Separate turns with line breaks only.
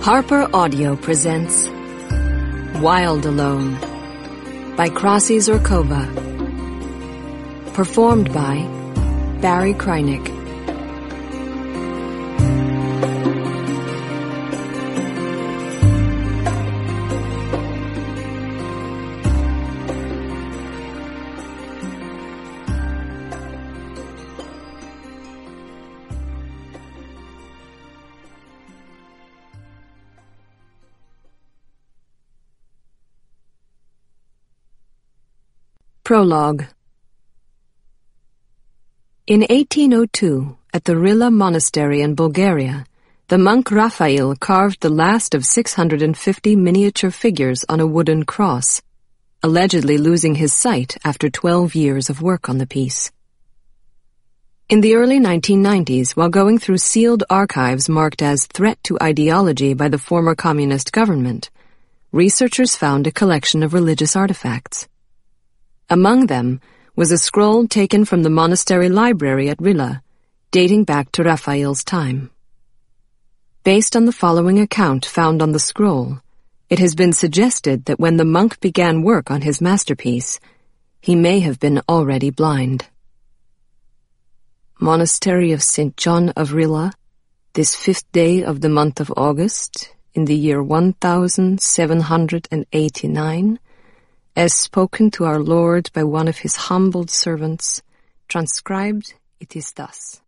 Harper Audio presents Wild Alone by Krasi Zurkova. Performed by Barry Krynick. Prologue. In 1802, at the Rila Monastery in Bulgaria, the monk Raphael carved the last of 650 miniature figures on a wooden cross, allegedly losing his sight after 12 years of work on the piece. In the early 1990s, while going through sealed archives marked as threat to ideology by the former communist government, researchers found a collection of religious artifacts. Among them was a scroll taken from the monastery library at Rila, dating back to Raphael's time. Based on the following account found on the scroll, it has been suggested that when the monk began work on his masterpiece, he may have been already blind. Monastery of St. John of Rila, this 5th day of the month of August, in the year 1789, as spoken to our Lord by one of his humbled servants, transcribed it is thus.